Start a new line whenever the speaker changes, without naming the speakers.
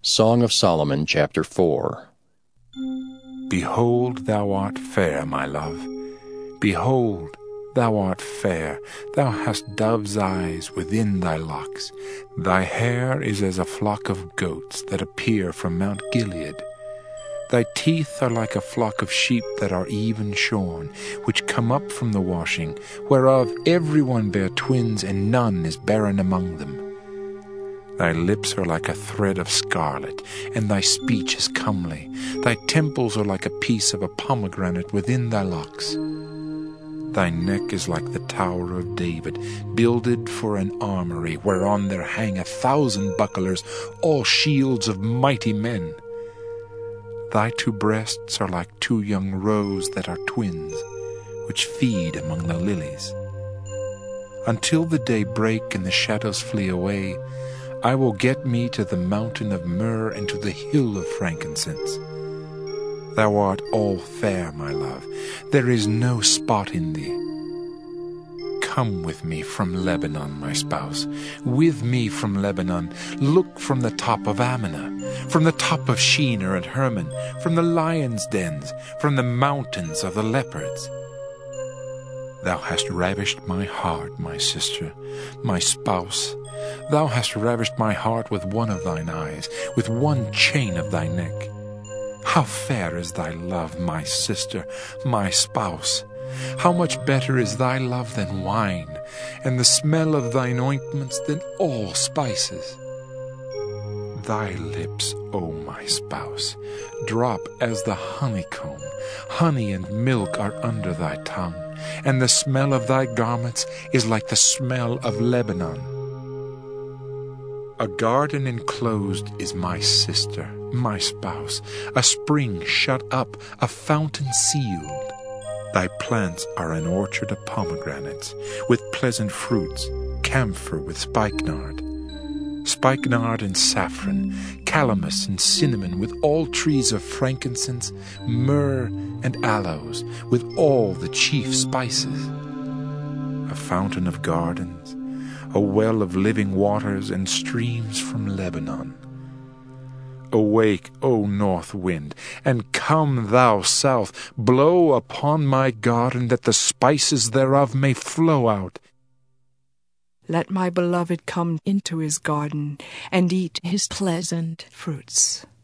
Song of Solomon, chapter 4.
Behold, thou art fair, my love. Behold, thou art fair. Thou hast dove's eyes within thy locks. Thy hair is as a flock of goats that appear from Mount Gilead. Thy teeth are like a flock of sheep that are even shorn, which come up from the washing, whereof every one bare twins, and none is barren among them. Thy lips are like a thread of scarlet, and thy speech is comely. Thy temples are like a piece of a pomegranate within thy locks. Thy neck is like the Tower of David, builded for an armory, whereon there hang 1,000 bucklers, all shields of mighty men. Thy two breasts are like two young roes that are twins, which feed among the lilies. Until the day break and the shadows flee away, I will get me to the mountain of myrrh and to the hill of frankincense. Thou art all fair, my love. There is no spot in thee. Come with me from Lebanon, my spouse. With me from Lebanon. Look from the top of Amana, from the top of Shinar and Hermon, from the lions' dens, from the mountains of the leopards. Thou hast ravished my heart, my sister, my spouse. Thou hast ravished my heart with one of thine eyes, with one chain of thy neck. How fair is thy love, my sister, my spouse! How much better is thy love than wine, and the smell of thine ointments than all spices. Thy lips, O my spouse, drop as the honeycomb. Honey and milk are under thy tongue, and the smell of thy garments is like the smell of Lebanon. A garden enclosed is my sister, my spouse, a spring shut up, a fountain sealed. Thy plants are an orchard of pomegranates, with pleasant fruits, camphor with spikenard and saffron, calamus and cinnamon, with all trees of frankincense, myrrh and aloes, with all the chief spices. A fountain of gardens, a well of living waters, and streams from Lebanon. Awake, O north wind, and come, thou south, blow upon my garden, that the spices thereof may flow out.
Let my beloved come into his garden, and eat his pleasant fruits.